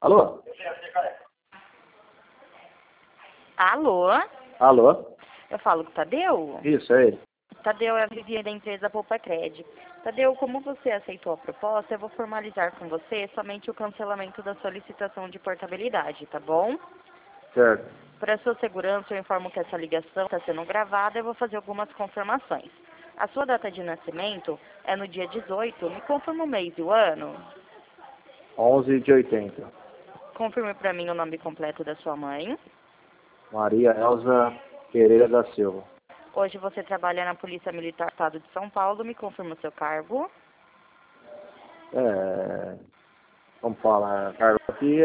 Alô? Alô? Alô? Eu falo com o Tadeu? Isso, é ele. Tadeu é a Viviane da empresa Poupa Cred. Tadeu, como você aceitou a proposta, eu vou formalizar com você somente o cancelamento da solicitação de portabilidade, tá bom? Certo. Para sua segurança, eu informo que essa ligação está sendo gravada e eu vou fazer algumas confirmações. A sua data de nascimento é no dia 18. Me confirma o mês e o ano? 11 de 80. Confirme para mim o nome completo da sua mãe. Maria Elza Pereira da Silva. Hoje você trabalha na Polícia Militar do Estado de São Paulo. Me confirma o seu cargo. Vamos falar, cargo aqui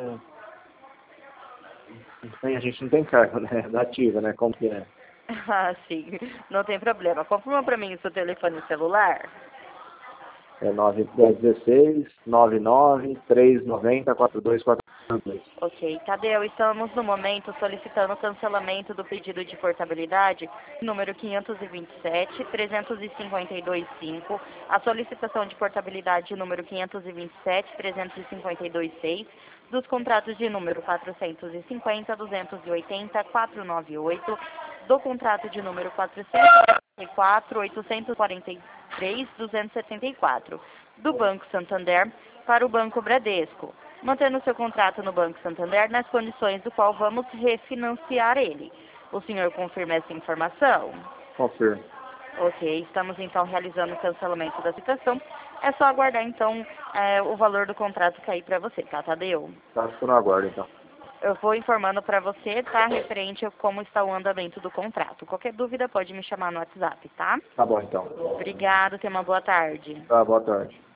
a gente não tem cargo, né? Da ativa, né? Como que é? Ah, sim. Não tem problema. Confirma para mim o seu telefone celular. É 916 99 390 4242. Ok. Tadeu, estamos no momento solicitando o cancelamento do pedido de portabilidade número 527-352-5, a solicitação de portabilidade número 527-352-6, dos contratos de número 450, 280, 498, do contrato de número 444, 843, 274, do Banco Santander para o Banco Bradesco, mantendo seu contrato no Banco Santander nas condições do qual vamos refinanciar ele. O senhor confirma essa informação? Confirmo. Ok, estamos então realizando o cancelamento da citação. É só aguardar então o valor do contrato cair para você, tá, Tadeu? Tá, fico no aguardo, então. Eu vou informando para você, tá, referente a como está o andamento do contrato. Qualquer dúvida pode me chamar no WhatsApp, tá? Tá bom, então. Obrigado, tenha uma boa tarde. Tá, boa tarde.